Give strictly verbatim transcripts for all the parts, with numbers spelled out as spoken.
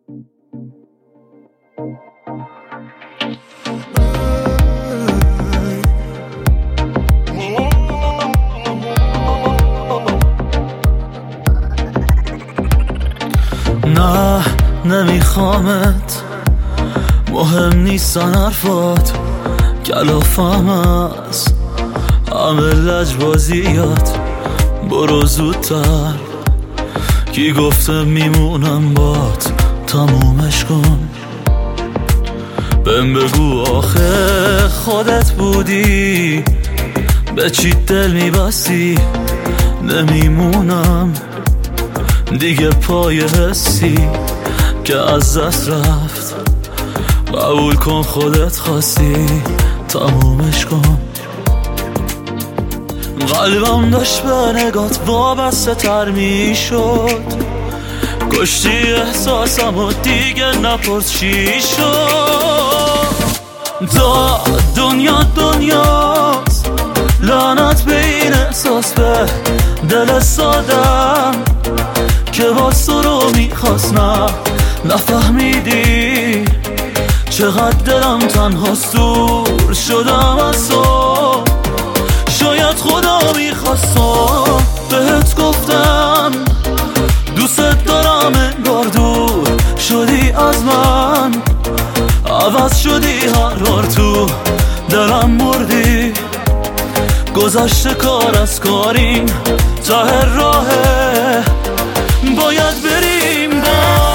نه نمیخوامت، مهم نیستن حرفات، کلافم هست همه لجبازیات. برو زودتر، کی گفته میمونم بات، تمومش کن. بهم بگو آخه خودت بودی، به چی دل میبستی؟ نمیمونم دیگه پای حسی که از دست رفت. قبول کن خودت خواستی، تمومش کن. قلبم داشت به نگات وابسته تر می شد، کشتی احساسم و دیگه نپرس چی شد. تا دنیا دنیاست، لعنت به این احساس، به دل سادم که باز تو رو میخواست. نه نفهمیدی چقدر دلم تنهاست، دور شدم از تو. شاید خدا میخواست، بهت گفتم دوست دارم، انگار دور شدی از من، عوض شدی هر بار تو دلم بردی. گذشته کار از کاریم، ته راهه باید بریم با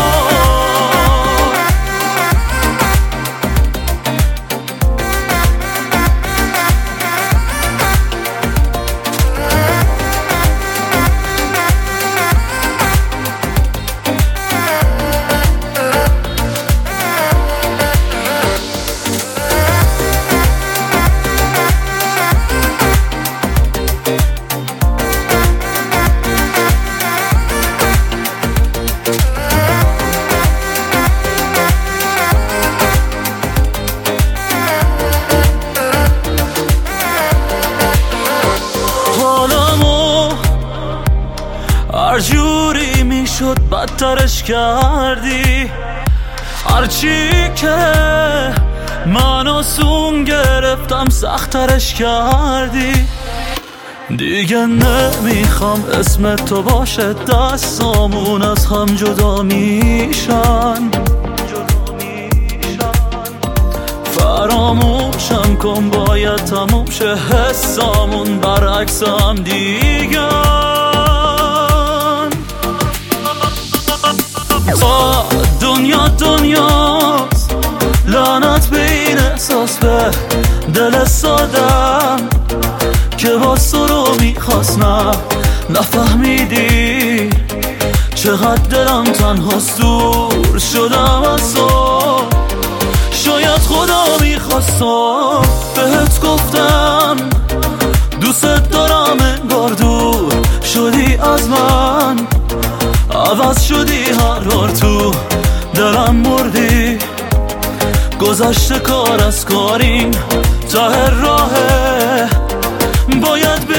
هر جوری میشد بدترش کردی. هرچی که من آسون گرفتم سختترش کردی. دیگه نمیخوام اسم تو باشه، دستامون از هم جدا میشن. فراموشم کن باید تموم شه، حسامون برعکس هم دیگه. تا دنیا دنیاست، لعنت به این احساس، به دل سادم که باز تو رو میخواست. نه نفهمیدی چقدر دلم تنهاست، دور شدم از تو. شاید خدا میخواست، بهت گفتم دوست دارم، انگار دور شدی از من، عوض شدی هر بار تو دلم بردی. گذشته کار از کاریم، ته راهه باید